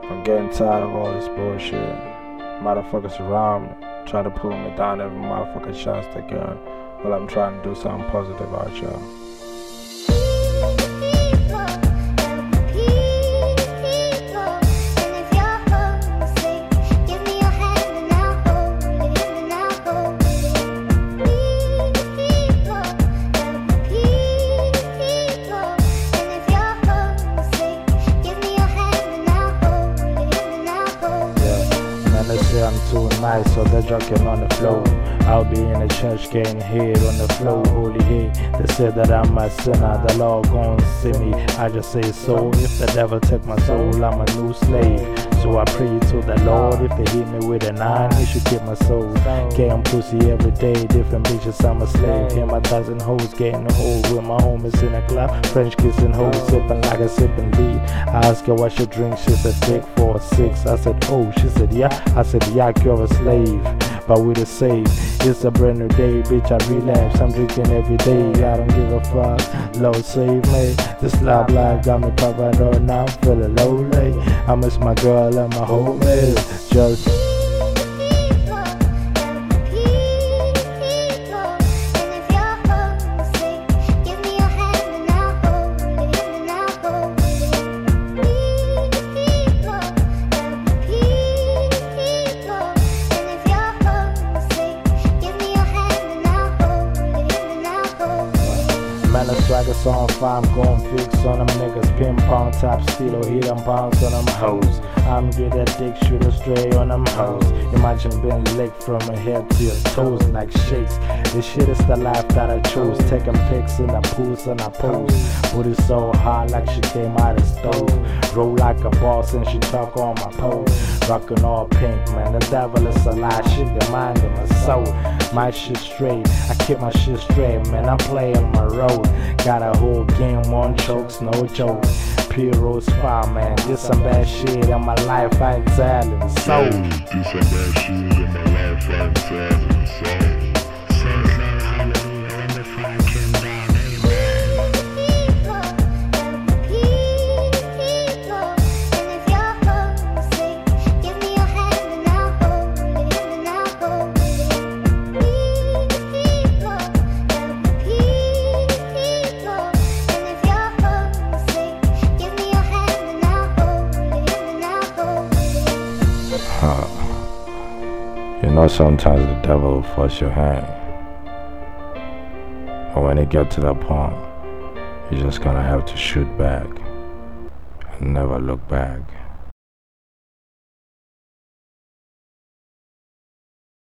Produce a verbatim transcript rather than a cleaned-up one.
I'm getting tired of all this bullshit. Motherfuckers around me, trying to pull me down every motherfucking chance they get. Well, I'm trying to do something positive out here. They say I'm too nice, so they're joking on the floor. I'll be in the church getting hit on the floor, holy hit. They say that I'm a sinner, the Lord gon' see me. I just say so, if the devil take my soul, I'm a new slave. So I pray to the Lord, if they hit me with a nine, he should keep my soul. Getting pussy every day, different bitches, I'm a slave. Hear my thousand hoes getting old with my homies in the club. French kissing hoes, sipping like a sipping lead. I asked her what she drink, she said take four or six. I said oh, she said yeah. I said yeah, you're a slave, but we the same. It's a brand new day, bitch, I relapse. I'm drinking every day, I don't give a fuck. Lord save me, this love life got me covered up, now I'm feeling lonely. I miss my girl and my homies, just man, the swagger's on fire, I'm gon' fix on them niggas. Pin pound top steel, hit them pounds on them hoes. I'm good at dick, shoot astray on them hoes. Imagine being licked from your head to your toes like shakes. This shit is the life that I chose. Taking pics in the pools and I pose. Booty so hot like she came out of stove. Roll like a boss and she talk on my pole. Rockin' all pink, man, the devil is a lie. Shit, the mind and my soul. My shit straight, I keep my shit straight, man, I'm playing my role. Got a whole game, one chokes, no joke. P-Rose fire, man, this some bad shit in my life, I ain't telling. So this some bad shit in my life, I ain't telling. So Huh. You know, sometimes the devil will force your hand, but when it gets to that point, you're just gonna have to shoot back and never look back.